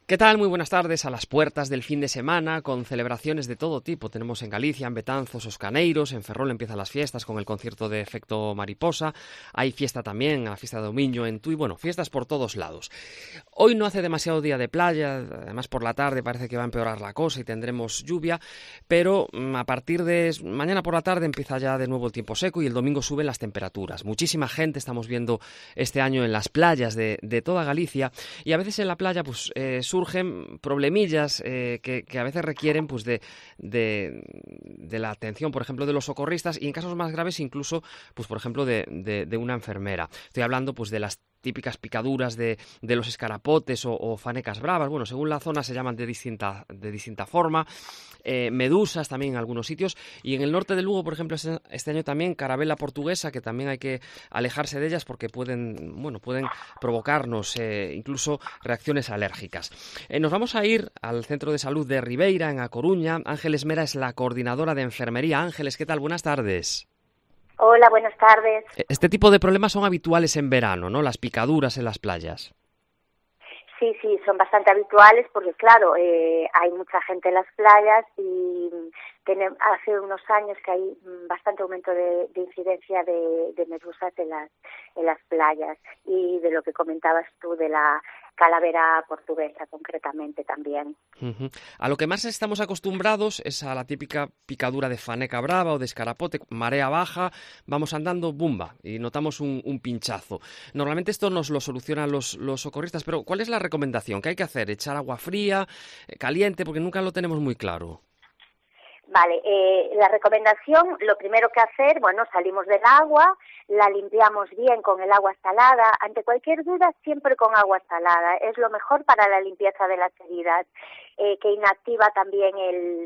¿Qué tal? Muy buenas tardes. A las puertas del fin de semana, con celebraciones de todo tipo. Tenemos en Galicia, en Betanzos, os Caneiros, en Ferrol empiezan las fiestas con el concierto de Efecto Mariposa. Hay fiesta también, la fiesta de Domiño en Tui. Bueno, fiestas por todos lados. Hoy no hace demasiado día de playa, además por la tarde parece que va a empeorar la cosa y tendremos lluvia, pero a partir de mañana por la tarde empieza ya de nuevo el tiempo seco y el domingo suben las temperaturas. Muchísima gente estamos viendo este año en las playas de toda Galicia, y a veces en la playa pues surgen problemillas que a veces requieren pues de la atención, por ejemplo, de los socorristas, y en casos más graves incluso, pues por ejemplo, de una enfermera. Estoy hablando pues de las típicas picaduras de los escarapotes o fanecas bravas. Bueno, según la zona se llaman de distinta forma. Medusas también en algunos sitios, y en el norte de Lugo, por ejemplo, este año también carabela portuguesa, que también hay que alejarse de ellas porque pueden provocarnos incluso reacciones alérgicas. Nos vamos a ir al Centro de Salud de Ribeira, en A Coruña. Ángeles Mera es la coordinadora de enfermería. Ángeles, ¿qué tal? Buenas tardes. Hola, buenas tardes. Este tipo de problemas son habituales en verano, ¿no? Las picaduras en las playas. Sí, son bastante habituales porque, claro, hay mucha gente en las playas y hace unos años que hay bastante aumento de incidencia de medusas en las playas, y de lo que comentabas tú de la calavera portuguesa concretamente también. Uh-huh. A lo que más estamos acostumbrados es a la típica picadura de faneca brava o de escarapote, marea baja, vamos andando, ¡bumba!, y notamos un pinchazo. Normalmente esto nos lo solucionan los socorristas, pero ¿cuál es la recomendación? ¿Qué hay que hacer? ¿Echar agua fría, caliente? Porque nunca lo tenemos muy claro. Vale, la recomendación, lo primero que hacer, salimos del agua, la limpiamos bien con el agua salada. Ante cualquier duda, siempre con agua salada. Es lo mejor para la limpieza de las heridas, que inactiva también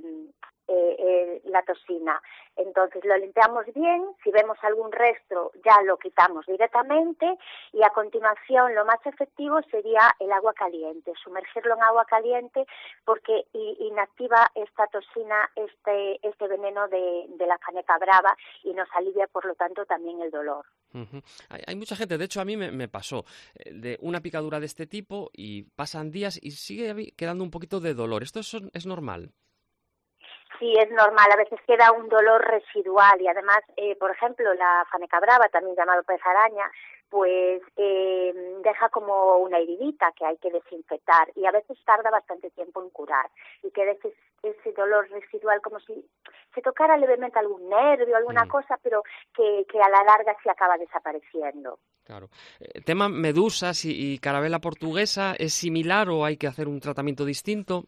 la toxina. Entonces lo limpiamos bien, si vemos algún resto ya lo quitamos directamente, y a continuación lo más efectivo sería el agua caliente, sumergirlo en agua caliente, porque inactiva esta toxina, este veneno de la faneca brava, y nos alivia por lo tanto también el dolor. Uh-huh. Hay mucha gente, de hecho a mí me pasó de una picadura de este tipo y pasan días y sigue quedando un poquito de dolor. ¿Esto es normal? Sí, es normal, a veces queda un dolor residual, y además, por ejemplo, la faneca brava, también llamado pez araña, pues deja como una heridita que hay que desinfectar, y a veces tarda bastante tiempo en curar, y queda ese dolor residual como si se tocara levemente algún nervio, alguna cosa, pero que a la larga se acaba desapareciendo. Claro. ¿El tema medusas y carabela portuguesa es similar o hay que hacer un tratamiento distinto?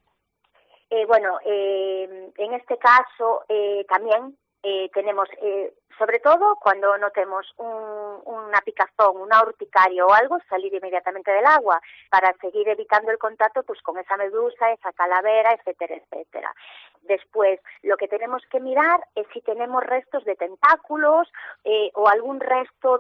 En este caso también tenemos, sobre todo cuando notemos una picazón, una urticaria o algo, salir inmediatamente del agua para seguir evitando el contacto pues con esa medusa, esa calavera, etcétera, etcétera. Después, lo que tenemos que mirar es si tenemos restos de tentáculos o algún resto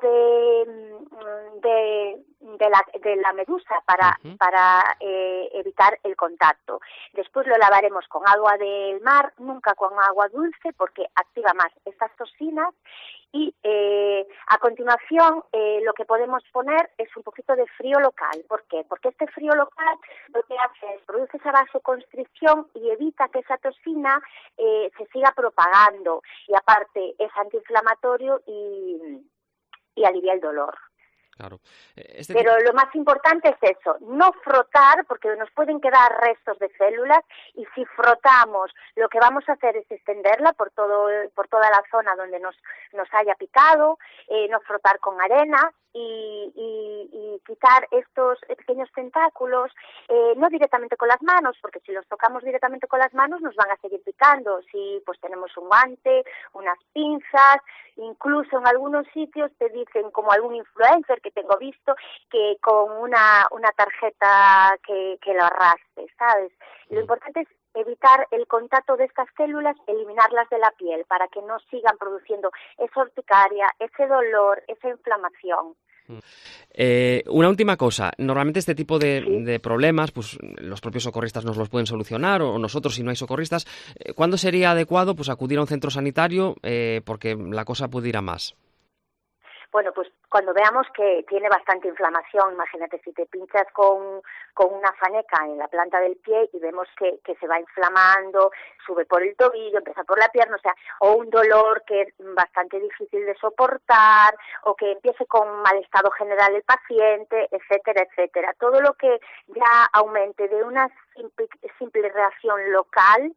de la medusa para evitar el contacto. Después lo lavaremos con agua del mar, nunca con agua dulce, porque activa más estas toxinas. Y a continuación lo que podemos poner es un poquito de frío local. ¿Por qué? Porque este frío local lo que hace es produce esa vasoconstricción y evita que esa toxina se siga propagando. Y aparte es antiinflamatorio y alivia el dolor. Claro. Pero lo más importante es eso, no frotar, porque nos pueden quedar restos de células, y si frotamos, lo que vamos a hacer es extenderla por toda la zona donde nos haya picado, no frotar con arena y quitar estos pequeños tentáculos, no directamente con las manos, porque si los tocamos directamente con las manos nos van a seguir picando. Si pues tenemos un guante, unas pinzas, incluso en algunos sitios te dicen, como algún influencer que tengo visto, que con una tarjeta que lo arrastre, ¿sabes? Lo importante es evitar el contacto de estas células, eliminarlas de la piel para que no sigan produciendo esa urticaria, ese dolor, esa inflamación. Una última cosa, normalmente este tipo de problemas, pues los propios socorristas nos los pueden solucionar, o nosotros si no hay socorristas. ¿Cuándo sería adecuado pues acudir a un centro sanitario porque la cosa puede ir a más? Bueno, pues cuando veamos que tiene bastante inflamación, imagínate si te pinchas con una faneca en la planta del pie y vemos que se va inflamando, sube por el tobillo, empieza por la pierna, o un dolor que es bastante difícil de soportar, o que empiece con mal estado general el paciente, etcétera, etcétera. Todo lo que ya aumente de una simple reacción local,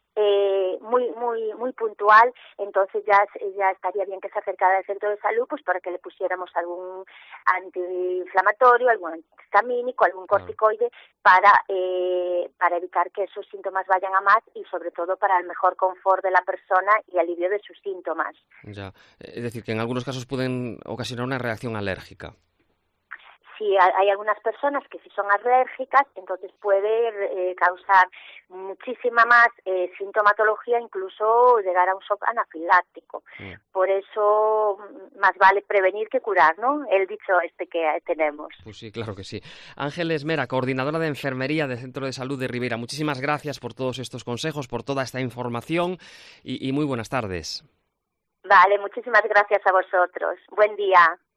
muy puntual, entonces ya estaría bien que se acercara al centro de salud, pues para que le pusiéramos algún antiinflamatorio, algún antihistamínico, algún corticoide para evitar que esos síntomas vayan a más y sobre todo para el mejor confort de la persona y alivio de sus síntomas. Ya, es decir, que en algunos casos pueden ocasionar una reacción alérgica. Si hay algunas personas que si son alérgicas, entonces puede causar muchísima más sintomatología, incluso llegar a un shock anafiláctico. Por eso más vale prevenir que curar, ¿no? El dicho que tenemos. Pues sí, claro que sí. Ángeles Mera, coordinadora de enfermería del Centro de Salud de Ribeira, muchísimas gracias por todos estos consejos, por toda esta información y muy buenas tardes. Vale, muchísimas gracias a vosotros. Buen día.